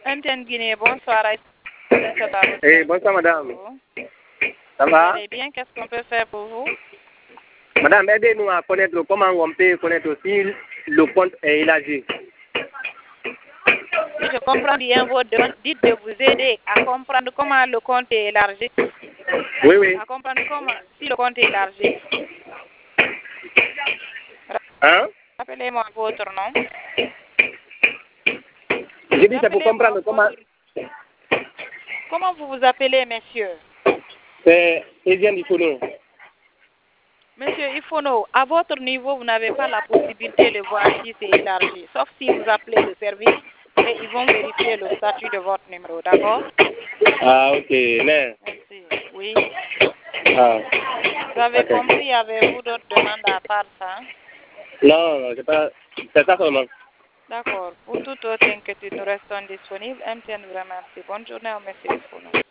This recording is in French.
MTN Guinée, bonsoir. Bonsoir madame. Ça Vous va? allez bien? Qu'est-ce qu'on peut faire pour vous? Madame, aidez-nous à connaître comment on peut connaître aussi le compte élargi. Si je comprends bien vos demandes, dites de vous aider à comprendre comment le compte est élargi. Oui. À comprendre comment, si le compte est élargi. Hein? Rappelez-moi votre nom. Je dis c'est pour comprendre comment... Comment vous vous appelez, monsieur? C'est Etienne Ifono. Monsieur Ifono, à votre niveau, vous n'avez pas la possibilité de voir si c'est élargi, sauf si vous appelez le service et ils vont vérifier le statut de votre numéro, d'accord? Ah, ok. Mais... Merci. Oui. Ah. Vous avez Okay. compris, avez-vous d'autres demandes à part ça? Non, c'est pas... C'est ça seulement. D'accord. Pour toute autre inquiétude, nous restons disponibles. MTN vous remercie. Bonne journée au monsieur Ifono.